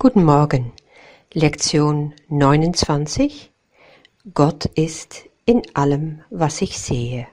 Guten Morgen, Lektion 29. Gott ist in allem, was ich sehe.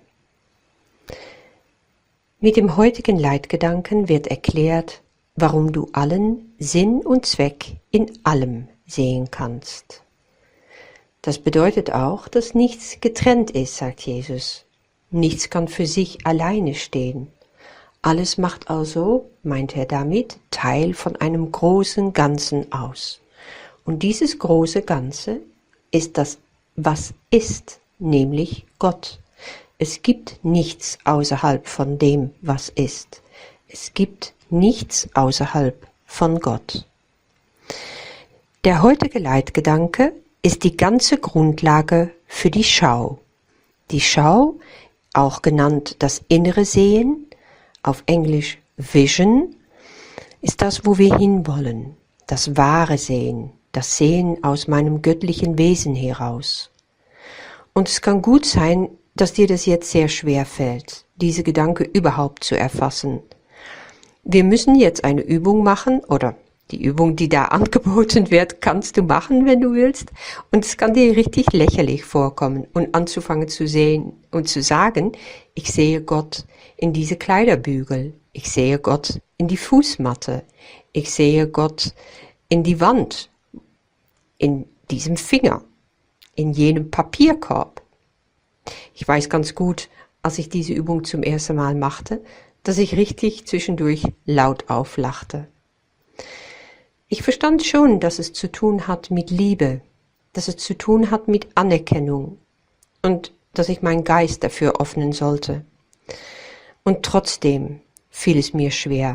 Mit dem heutigen Leitgedanken wird erklärt, warum du allen Sinn und Zweck in allem sehen kannst. Das bedeutet auch, dass nichts getrennt ist, sagt Jesus. Nichts kann für sich alleine stehen. Alles macht also, meint er damit, Teil von einem großen Ganzen aus. Und dieses große Ganze ist das, was ist, nämlich Gott. Es gibt nichts außerhalb von dem, was ist. Es gibt nichts außerhalb von Gott. Der heutige Leitgedanke ist die ganze Grundlage für die Schau. Die Schau, auch genannt das innere Sehen, auf Englisch Vision, ist das, wo wir hinwollen, das wahre Sehen, das Sehen aus meinem göttlichen Wesen heraus. Und es kann gut sein, dass dir das jetzt sehr schwer fällt, diese Gedanke überhaupt zu erfassen. Wir müssen jetzt eine Übung machen, oder die Übung, die da angeboten wird, kannst du machen, wenn du willst. Und es kann dir richtig lächerlich vorkommen und anzufangen zu sehen und zu sagen, ich sehe Gott in diese Kleiderbügel, ich sehe Gott in die Fußmatte, ich sehe Gott in die Wand, in diesem Finger, in jenem Papierkorb. Ich weiß ganz gut, als ich diese Übung zum ersten Mal machte, dass ich richtig zwischendurch laut auflachte. Ich verstand schon, dass es zu tun hat mit Liebe, dass es zu tun hat mit Anerkennung und dass ich meinen Geist dafür öffnen sollte. Und trotzdem fiel es mir schwer.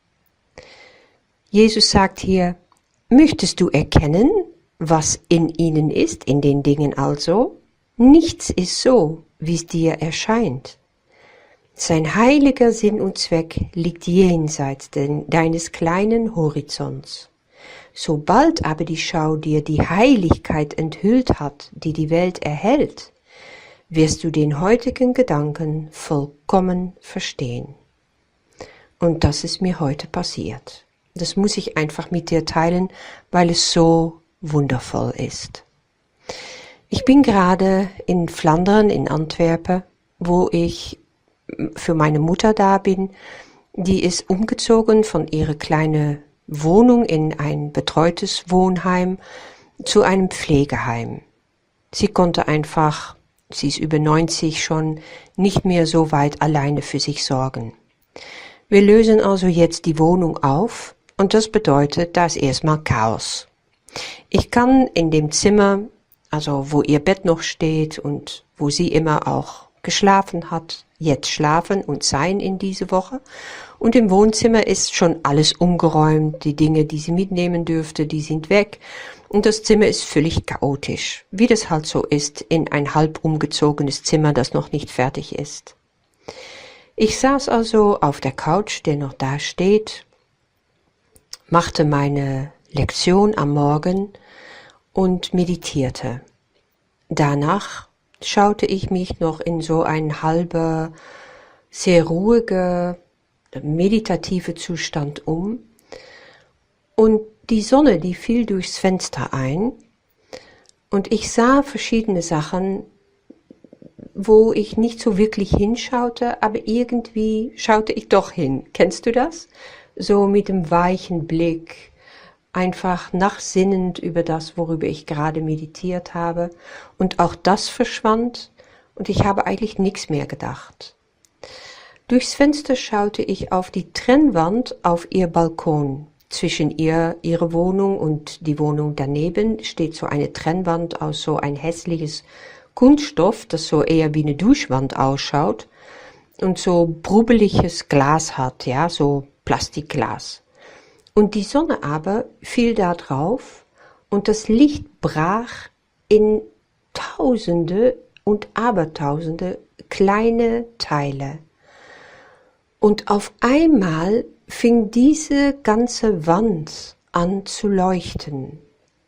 Jesus sagt hier, möchtest du erkennen, was in ihnen ist, in den Dingen also? Nichts ist so, wie es dir erscheint. Sein heiliger Sinn und Zweck liegt jenseits deines kleinen Horizonts. Sobald aber die Schau dir die Heiligkeit enthüllt hat, die die Welt erhält, wirst du den heutigen Gedanken vollkommen verstehen. Und das ist mir heute passiert. Das muss ich einfach mit dir teilen, weil es so wundervoll ist. Ich bin gerade in Flandern, in Antwerpen, wo ich für meine Mutter da bin. Die ist umgezogen von ihrer kleinen Wohnung in ein betreutes Wohnheim zu einem Pflegeheim. Sie konnte einfach, sie ist über 90 schon, nicht mehr so weit alleine für sich sorgen. Wir lösen also jetzt die Wohnung auf und das bedeutet, da ist erstmal Chaos. Ich kann in dem Zimmer, also wo ihr Bett noch steht und wo sie immer auch geschlafen hat, jetzt schlafen und sein in diese Woche. Und im Wohnzimmer ist schon alles umgeräumt, die Dinge, die sie mitnehmen dürfte, die sind weg. Und das Zimmer ist völlig chaotisch, wie das halt so ist in ein halb umgezogenes Zimmer, das noch nicht fertig ist. Ich saß also auf der Couch, der noch da steht, machte meine Lektion am Morgen und meditierte. Danach schaute ich mich noch in so ein halber, sehr ruhiger, meditative Zustand um und die Sonne, die fiel durchs Fenster ein und ich sah verschiedene Sachen, wo ich nicht so wirklich hinschaute, aber irgendwie schaute ich doch hin. Kennst du das? So mit dem weichen Blick, einfach nachsinnend über das, worüber ich gerade meditiert habe. Und auch das verschwand und ich habe eigentlich nichts mehr gedacht. Durchs Fenster schaute ich auf die Trennwand auf ihr Balkon. Zwischen ihre Wohnung und die Wohnung daneben steht so eine Trennwand aus so ein hässliches Kunststoff, das so eher wie eine Duschwand ausschaut und so brubbeliges Glas hat, ja, so Plastikglas. Und die Sonne aber fiel da drauf und das Licht brach in Tausende und Abertausende kleine Teile. Und auf einmal fing diese ganze Wand an zu leuchten.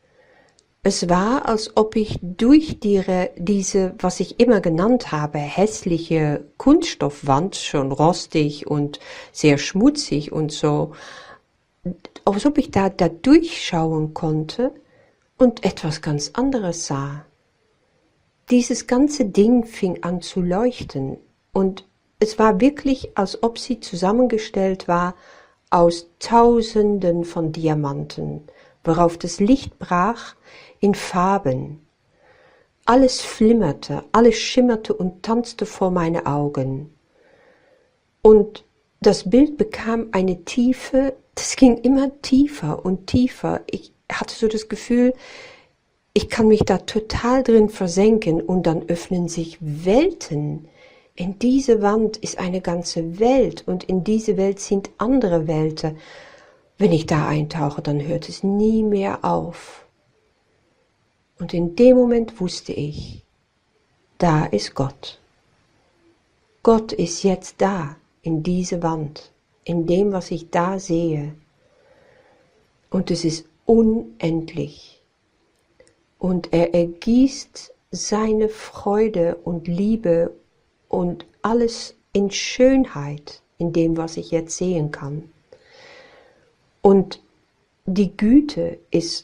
Es war, als ob ich durch diese, was ich immer genannt habe, hässliche Kunststoffwand, schon rostig und sehr schmutzig und so, als ob ich da durchschauen konnte und etwas ganz anderes sah. Dieses ganze Ding fing an zu leuchten und es war wirklich, als ob sie zusammengestellt war aus Tausenden von Diamanten, worauf das Licht brach in Farben. Alles flimmerte, alles schimmerte und tanzte vor meine Augen. Und das Bild bekam eine Tiefe, das ging immer tiefer und tiefer. Ich hatte so das Gefühl, ich kann mich da total drin versenken und dann öffnen sich Welten. In diese Wand ist eine ganze Welt und in diese Welt sind andere Welten. Wenn ich da eintauche, dann hört es nie mehr auf. Und in dem Moment wusste ich, da ist Gott. Gott ist jetzt da, in diese Wand, in dem, was ich da sehe. Und es ist unendlich. Und er ergießt seine Freude und Liebe und alles in Schönheit, in dem, was ich jetzt sehen kann. Und die Güte ist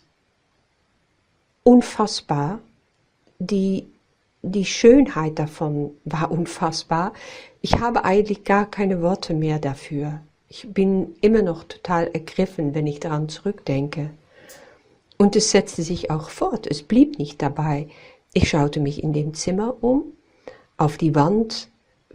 unfassbar, die Schönheit davon war unfassbar. Ich habe eigentlich gar keine Worte mehr dafür. Ich bin immer noch total ergriffen, wenn ich daran zurückdenke. Und es setzte sich auch fort, es blieb nicht dabei. Ich schaute mich in dem Zimmer um, auf die Wand,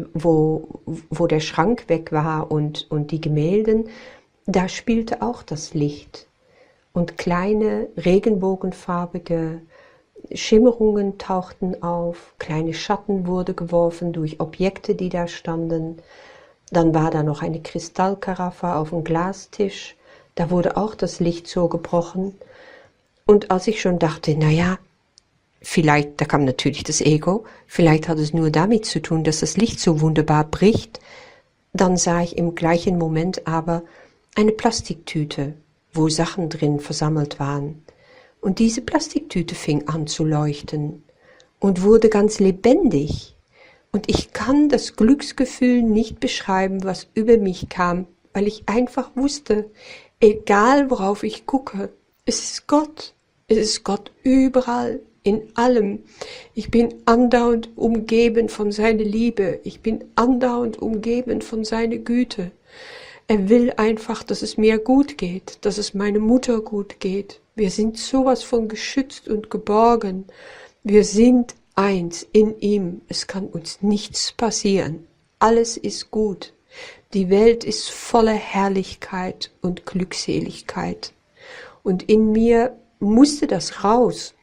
wo der Schrank weg war und die Gemälden, da spielte auch das Licht. Und kleine regenbogenfarbige Schimmerungen tauchten auf, kleine Schatten wurden geworfen durch Objekte, die da standen. Dann war da noch eine Kristallkaraffe auf dem Glastisch, da wurde auch das Licht so gebrochen. Und als ich schon dachte, naja, vielleicht, da kam natürlich das Ego, vielleicht hat es nur damit zu tun, dass das Licht so wunderbar bricht, dann sah ich im gleichen Moment aber eine Plastiktüte, wo Sachen drin versammelt waren. Und diese Plastiktüte fing an zu leuchten und wurde ganz lebendig. Und ich kann das Glücksgefühl nicht beschreiben, was über mich kam, weil ich einfach wusste, egal worauf ich gucke, es ist Gott. Es ist Gott überall, in allem. Ich bin andauernd umgeben von seiner Liebe. Ich bin andauernd umgeben von seiner Güte. Er will einfach, dass es mir gut geht, dass es meiner Mutter gut geht. Wir sind sowas von geschützt und geborgen. Wir sind eins in ihm. Es kann uns nichts passieren. Alles ist gut. Die Welt ist voller Herrlichkeit und Glückseligkeit. Und in mir musste das raus.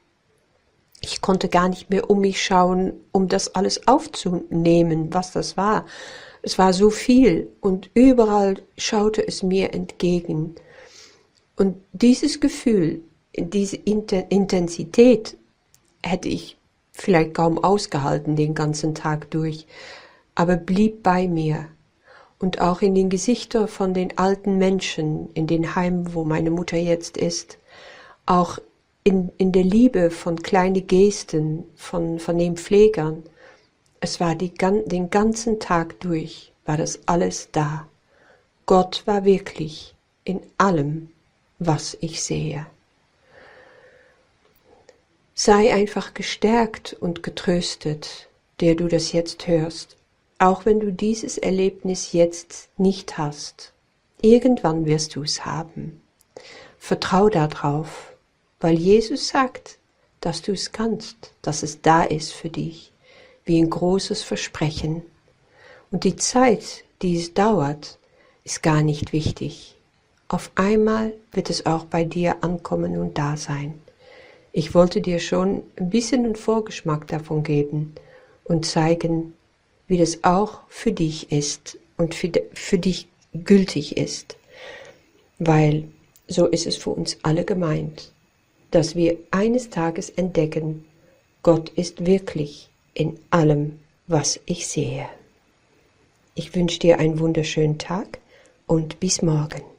Ich konnte gar nicht mehr um mich schauen, um das alles aufzunehmen, was das war. Es war so viel und überall schaute es mir entgegen. Und dieses Gefühl, diese Intensität hätte ich vielleicht kaum ausgehalten den ganzen Tag durch, aber blieb bei mir. Und auch in den Gesichtern von den alten Menschen, in den Heimen, wo meine Mutter jetzt ist, auch in der Liebe von kleinen Gesten, von den Pflegern. Es war den ganzen Tag durch, war das alles da. Gott war wirklich in allem, was ich sehe. Sei einfach gestärkt und getröstet, der du das jetzt hörst, auch wenn du dieses Erlebnis jetzt nicht hast. Irgendwann wirst du es haben. Vertrau darauf, weil Jesus sagt, dass du es kannst, dass es da ist für dich, wie ein großes Versprechen. Und die Zeit, die es dauert, ist gar nicht wichtig. Auf einmal wird es auch bei dir ankommen und da sein. Ich wollte dir schon ein bisschen einen Vorgeschmack davon geben und zeigen, wie das auch für dich ist und für dich gültig ist. Weil so ist es für uns alle gemeint, dass wir eines Tages entdecken, Gott ist wirklich in allem, was ich sehe. Ich wünsche dir einen wunderschönen Tag und bis morgen.